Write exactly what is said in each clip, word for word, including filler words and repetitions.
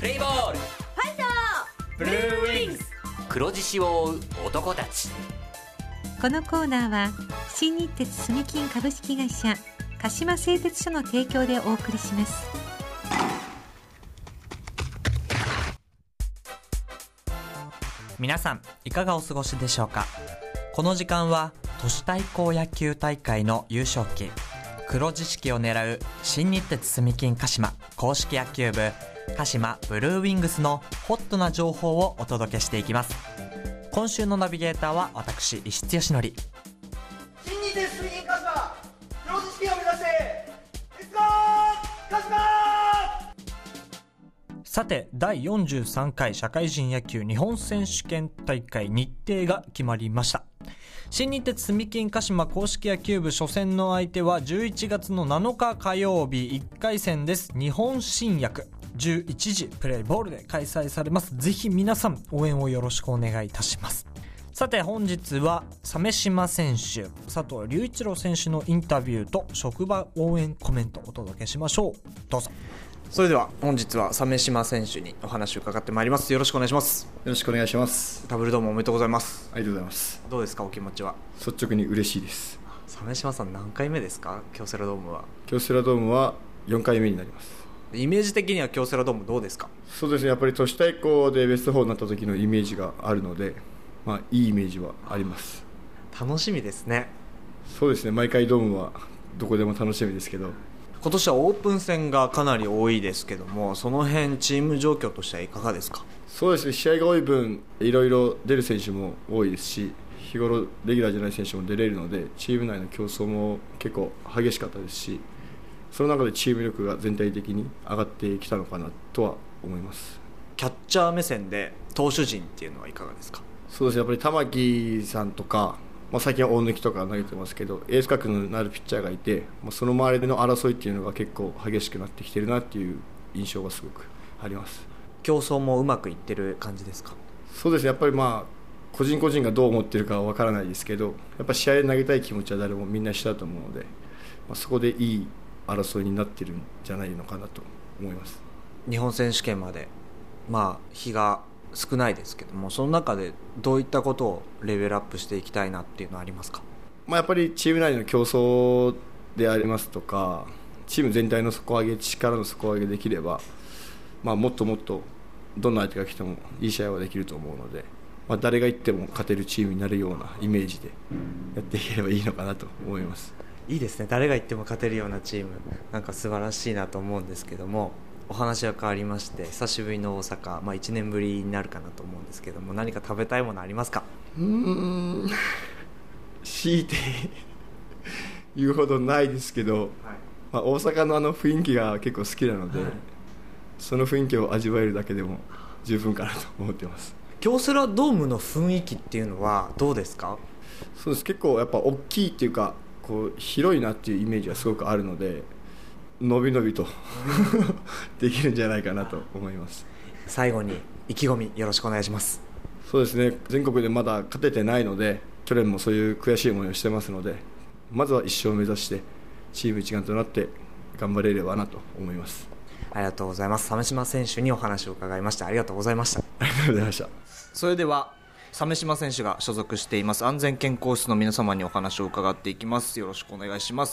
プレイボール、 ファイト、 ブルーウィングス、黒獅子を追う男たち。 このコーナーは新日鉄住金株式会社鹿島製鉄所の提供でお送りします。 皆さんいかがお過ごしでしょうか。この時間は都市対抗野球大会の優勝旗黒獅子を狙う新日鉄住金鹿島公式野球部鹿島ブルーウィングスのホットな情報をお届けしていきます。今週のナビゲーターは私石津義則。 新日鉄住金鹿島黒獅子を目指せ、レッツゴー鹿島。 さてだいよんじゅうさんかい社会人野球日本選手権大会日程が決まりました。新日鉄住金鹿島公式野球部初戦の相手はじゅういちがつのなのか火曜日いっかいせんです。日本新薬じゅういちじプレイボールで開催されます。ぜひ皆さん応援をよろしくお願いいたします。さて本日は鮫島選手、佐藤隆一郎選手のインタビューと職場応援コメントをお届けしましょう。どうぞ。それでは本日は鮫島選手にお話を伺ってまいります。よろしくお願いします。 よろしくお願いします。 ダブルドームおめでとうございます。 ありがとうございます。 どうですかお気持ちは。 率直に嬉しいです。 鮫島さん何回目ですか京セラドームは。 京セラドームはよんかいめになります。 イメージ的には京セラドームどうですか。 そうですね、やっぱり都市対抗でベストよんになった時のイメージがあるので、まあ、いいイメージはあります。 楽しみですね。 そうですね、毎回ドームはどこでも楽しみですけど、 今年はオープン戦がかなり多いですけども、その辺チーム状況としてはいかがですか。 そうですね、試合が多い分いろいろ出る選手も多いですし、日頃レギュラーじゃない選手も出れるのでチーム内の競争も結構激しかったですし、その中でチーム力が全体的に上がってきたのかなとは思います。 キャッチャー目線で投手陣っていうのはいかがですか。 そうですね、やっぱり玉木さんとか、まあ、最近は大貫とか投げてますけどエース格のなるピッチャーがいて、まあ、その周りでの争いっていうのが結構激しくなってきてるなっていう印象がすごくあります。 競争もうまくいってる感じですか。 そうですね、やっぱりまあ個人個人がどう思ってるかは分からないですけど、やっぱ試合で投げたい気持ちは誰もみんな一緒だと思うので、まあ、そこでいい争いになってるんじゃないのかなと思います。 日本選手権までまあ日が少ないですけども、その中でどういったことをレベルアップしていきたいなっていうのはありますか。 まあ、やっぱりチーム内の競争でありますとか、チーム全体の底上げ、力の底上げできれば、まあ、もっともっとどんな相手が来てもいい試合はできると思うので、まあ、誰が行っても勝てるチームになるようなイメージでやっていければいいのかなと思います。 いいですね、誰が行っても勝てるようなチーム、なんか素晴らしいなと思うんですけども、お話は変わりまして久しぶりの大阪、まあ、いちねんぶりになるかなと思うんですけども、何か食べたいものありますか。 うーん強いて言うほどないですけど、はい、まあ、大阪のあの雰囲気が結構好きなので、はい、その雰囲気を味わえるだけでも十分かなと思ってます。 京セラドームの雰囲気っていうのはどうですか。 そうです、結構やっぱ大きいっていうかこう広いなっていうイメージはすごくあるので、のびのびとできるんじゃないかなと思います。 最後に意気込みよろしくお願いします。 そうですね、全国でまだ勝ててないので、去年もそういう悔しい思いをしてますので、まずは一勝を目指してチーム一丸となって頑張れればなと思います。 ありがとうございます。鮫島選手にお話を伺いました。ありがとうございました。 ありがとうございました。 それでは鮫島選手が所属しています安全健康室の皆様にお話を伺っていきます。よろしくお願いします。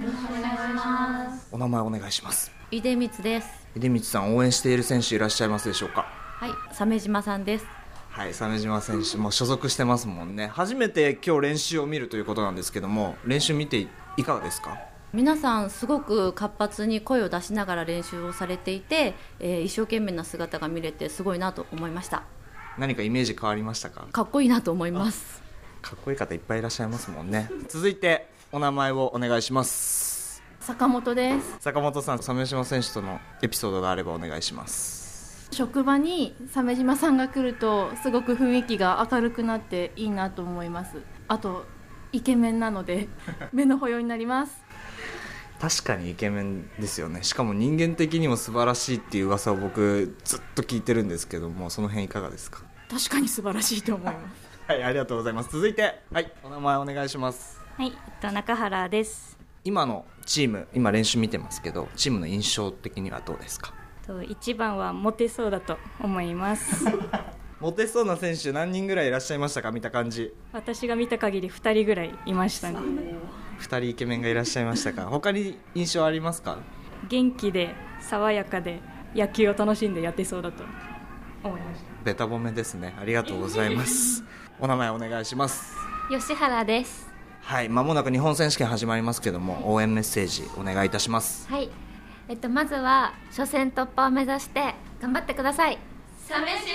よろしくお願いします。 お名前お願いします。 井出光です。 井出光さん、応援している選手いらっしゃいますでしょうか。 はい、鮫島さんです。 はい、鮫島選手も所属してますもんね。初めて今日練習を見るということなんですけども、練習見ていかがですか。 皆さんすごく活発に声を出しながら練習をされていて、えー、一生懸命な姿が見れてすごいなと思いました。 何かイメージ変わりましたか。 かっこいいなと思います。 かっこいい方いっぱいいらっしゃいますもんね。続いてお名前をお願いします。 坂本です。 坂本さん、鮫島選手とのエピソードがあればお願いします。 職場に鮫島さんが来るとすごく雰囲気が明るくなっていいなと思います。あとイケメンなので目の保養になります。 確かにイケメンですよね。しかも人間的にも素晴らしいっていう噂を僕ずっと聞いてるんですけども、その辺いかがですか。 確かに素晴らしいと思いますはい、ありがとうございます。続いて、はい、お名前お願いします。 はい、えっと、中原です。 今のチーム、今練習見てますけど、チームの印象的にはどうですか。 そう一番はモテそうだと思いますモテそうな選手何人ぐらいいらっしゃいましたか？見た感じ。 私が見た限りふたりぐらいいましたね。 ふたりイケメンがいらっしゃいましたか？他に印象ありますか？ 元気で爽やかで野球を楽しんでやってそうだと思いました。 ベタ褒めですね。ありがとうございますお名前お願いします。 吉原です。 はい、間もなく日本選手権始まりますけども、応援メッセージお願いいたします。 はい、えっと、まずは初戦突破を目指して頑張ってください。鮫島頑張れ。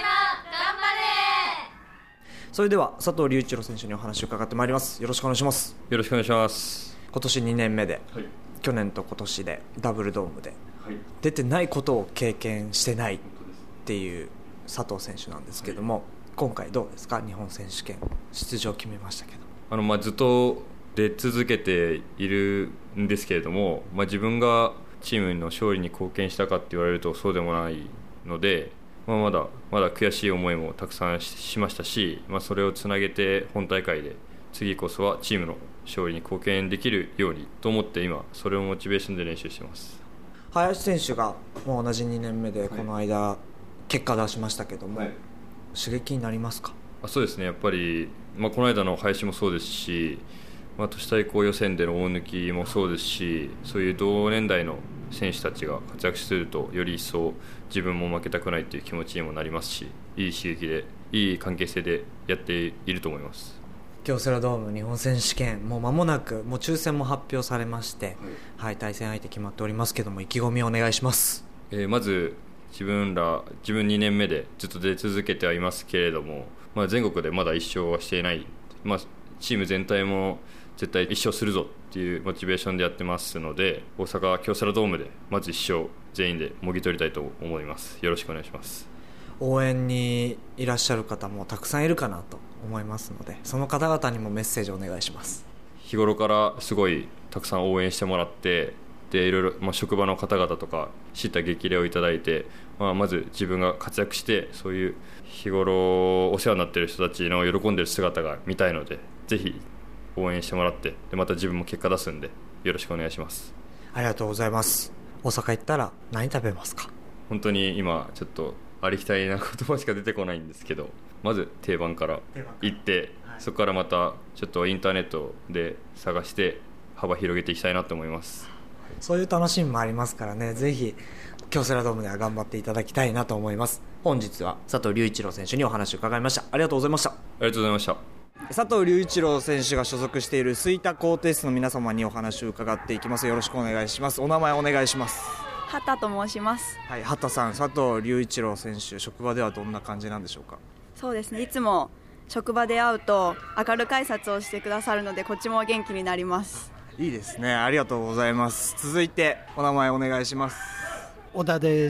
それでは佐藤隆一郎選手にお話を伺ってまいります。よろしくお願いします。 よろしくお願いします。 今年にねんめで、はい、去年と今年でダブルドームで、はい、出てないことを経験してないっていう佐藤選手なんですけども、はい、今回どうですか？日本選手権出場決めましたけど、 あの、まあ、ずっと出続けているんですけれども、まあ、自分がチームの勝利に貢献したかって言われるとそうでもないので、まあ、まだまだ悔しい思いもたくさん し, しましたし、まあ、それをつなげて本大会で次こそはチームの勝利に貢献できるようにと思って今それをモチベーションで練習しています。 林選手がもう同じにねんめでこの間、はい、結果出しましたけども、はい、刺激になりますか？ あ、そうですね、やっぱり、まあ、この間の林もそうですし、まあ、都市対抗予選での大抜きもそうですし、そういう同年代の選手たちが活躍するとより一層自分も負けたくないという気持ちにもなりますし、いい刺激でいい関係性でやっていると思います。 京セラドーム日本選手権もう間もなくもう抽選も発表されまして、はいはい、対戦相手決まっておりますけども、意気込みをお願いします。 えー、まず自分ら自分にねんめでずっと出続けてはいますけれども、まあ、全国でまだいっ勝はしていない、まあ、チーム全体も絶対いっ勝するぞっていうモチベーションでやってますので、大阪京セラドームでまずいっ勝全員でもぎ取りたいと思います。よろしくお願いします。 応援にいらっしゃる方もたくさんいるかなと思いますので、その方々にもメッセージをお願いします。 日頃からすごいたくさん応援してもらって、でいろいろ、まあ、職場の方々とか知った激励をいただいて、まあ、まず自分が活躍してそういう日頃お世話になっている人たちの喜んでいる姿が見たいので、ぜひ応援してもらって、でまた自分も結果出すんでよろしくお願いします。 ありがとうございます。大阪行ったら何食べますか？ 本当に今ちょっとありきたりな言葉しか出てこないんですけど、まず定番から行って、はい、そこからまたちょっとインターネットで探して幅広げていきたいなと思います。 そういう楽しみもありますからね、ぜひ京セラドームでは頑張っていただきたいなと思います。本日は佐藤隆一郎選手にお話を伺いました。ありがとうございました。 ありがとうございました。 佐藤隆一郎選手が所属している吹田高テストの皆様にお話を伺っていきます。よろしくお願いします。お名前お願いします。 畑と申します。 はい、畑さん、佐藤隆一郎選手、職場ではどんな感じなんでしょうか？ そうですね、いつも職場で会うと明るく挨拶をしてくださるので、こっちも元気になります。 いいですね、ありがとうございます。続いてお名前お願いします。 小田です。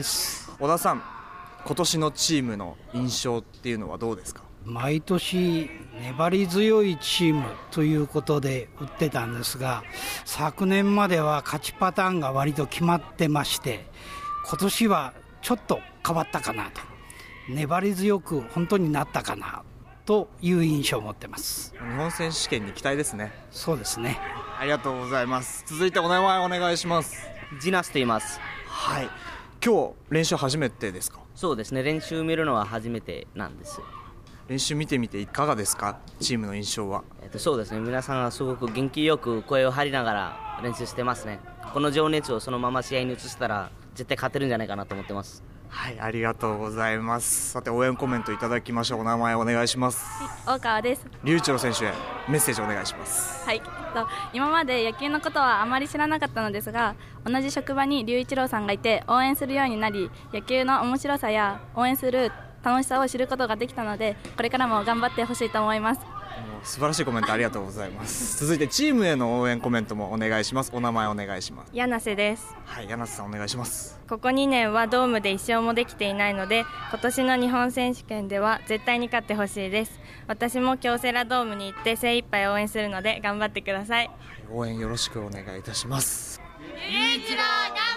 小田さん、今年のチームの印象っていうのはどうですか？ 毎年粘り強いチームということで打ってたんですが、昨年までは勝ちパターンが割と決まってまして、今年はちょっと変わったかなと、粘り強く本当になったかなという印象を持ってます。 日本選手権に期待ですね。 そうですね。 ありがとうございます。続いてお名前お願いします。 ジナスと言います。 はい、今日練習初めてですか？ そうですね、練習見るのは初めてなんです。 練習見てみていかがですか？チームの印象は。 えっと、そうですね、皆さんがすごく元気よく声を張りながら練習してますね。この情熱をそのまま試合に移したら絶対勝てるんじゃないかなと思ってます。 はい、ありがとうございます。さて応援コメントいただきましょう。お名前お願いします。 大川です。 隆一郎選手へメッセージお願いします。 はい、今まで野球のことはあまり知らなかったのですが、同じ職場に隆一郎さんがいて応援するようになり、野球の面白さや応援する楽しさを知ることができたので、これからも頑張ってほしいと思います。 素晴らしいコメントありがとうございます続いてチームへの応援コメントもお願いします。お名前お願いします。 柳瀬です。 はい、柳瀬さんお願いします。 ここにねんはドームでいっ勝もできていないので、今年の日本選手権では絶対に勝ってほしいです。私も京セラドームに行って精一杯応援するので頑張ってください。はい、 応援よろしくお願いいたします。 隆一郎頑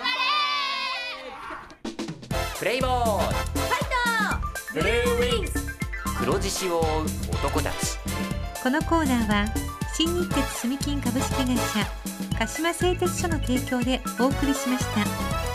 張れ。 プレイボールファイトブルーウィングス、黒獅子を追う男たち。 このコーナーは新日鉄住金株式会社鹿島製鉄所の提供でお送りしました。